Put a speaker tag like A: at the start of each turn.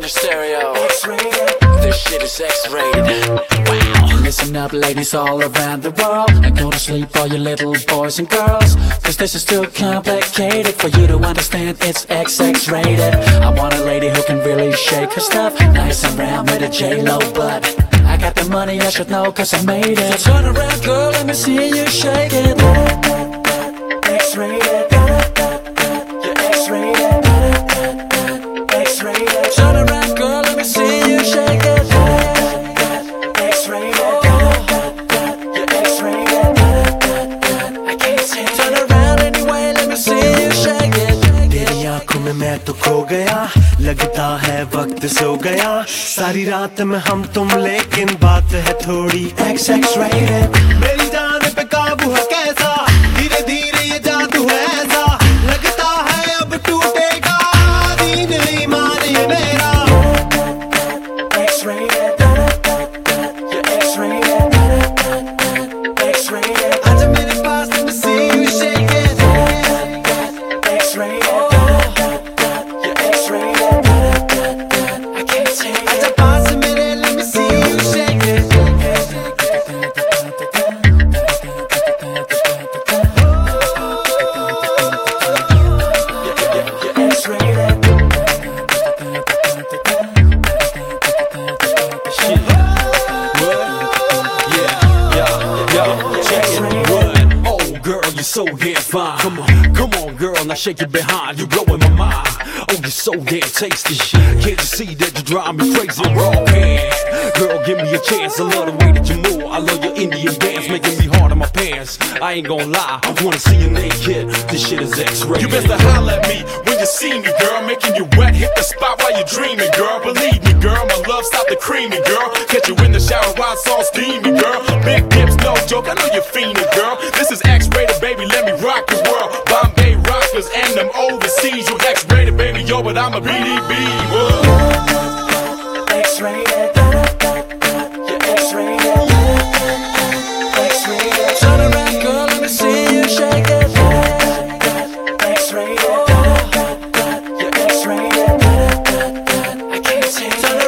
A: your stereo. This shit is X-rated. Wow. Listen up, ladies all around the world, and go to sleep, all you little boys and girls, cause this is too complicated for you to understand. It's XX rated. I want a lady who can really shake her stuff, nice and round with a J-Lo butt. I got the money, I should know, cause I made it. So turn around, girl, let me see you shake it. X-rated. You're X-rated. X-rated. Turn around, girl, let me see you shake it. X-rated. You're X-rated. I can't say. Turn around anyway, let me see you shake it.
B: तेरी आंखों में मैं तो खो गया, लगता है वक्त सो गया, सारी रात में हम तुम, लेकिन बात है थोड़ी XX-rated. मेरी जान पे काबू है कैसा, धीरे धीरे ये जादू है ऐसा, लगता है अब टूटेगा दीन ईमान ये मेरा.
A: X-rated. You're X-rated. X-rated.
B: आजा मेरे पास, let me see you shake it.
A: X-rated. You're X-rated. I can't take.
B: आजा पास मेरे, let me see you shake it.
A: You're X-rated.
C: Oh girl, you're so damn fine. Come on girl, now shake it behind. You're blowing my mind. Oh, you're so damn tasty. Can't you see that you drive me crazy? I'm raw hands. Girl, give me a chance. I love the way that you move. I love your Indian dance, making me hard on my pants. I ain't gon' lie, I wanna see you naked. This shit is X-rated.
D: You best to holler at me when you see me, girl. Making you wet, hit the spot while you're dreaming, girl. Believe me, girl, my love stop the creaming, girl. Catch you in the shower while it's all steamy, girl. Big dips, no joke, I know you're fiending, girl. This is X-rated, baby, let me rock this world. Bombay rockers and them overseas. You X-rated, baby, yo, but I'm a BDB.
A: X-rated. You're X-rated. X-rated. Turn around, girl, let me see you shake it. X-rated. You're X-rated. I can't take. Turn